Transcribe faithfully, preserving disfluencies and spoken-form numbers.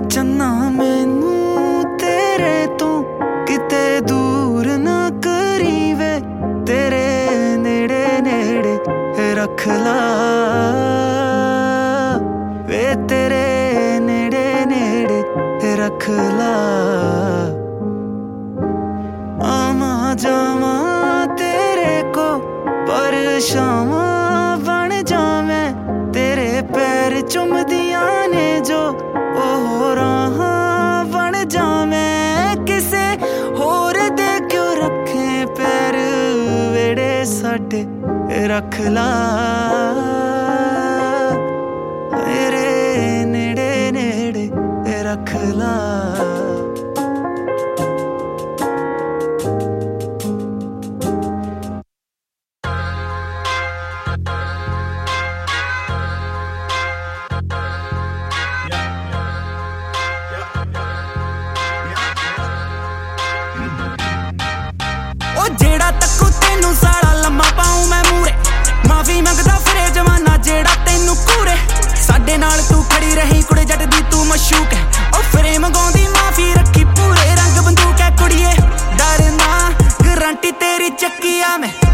चन्ना मैनू तेरे तो किते दूर ना करी वे, तेरे नेड़े नेड़े रख ला वे, तेरे नेड़े नेड़े रख ला। आवा जावा तेरे को परछावां बन जावे, तेरे पैर चुमदियां ने जो ओ राहां बन जावे। किसे होर दे क्यों रखे पैर, वेड़े साडे रख ला मेरे नेड़े नेड़े रख ला। जेड़ा तक्कू तेनू साड़ा लम्मा पाऊं मैं मूरे, माफी मंगदा फिरे जमाना जेड़ा तेनू कूरे। साडे नाल तू खड़ी रही कुड़े जट दी तू मशूक है, ओ फिरे मंगाउंदी माफी रखी पूरे रंग बंदूक है कुड़िए। डरना गारंटी तेरी चक्की आ मैं।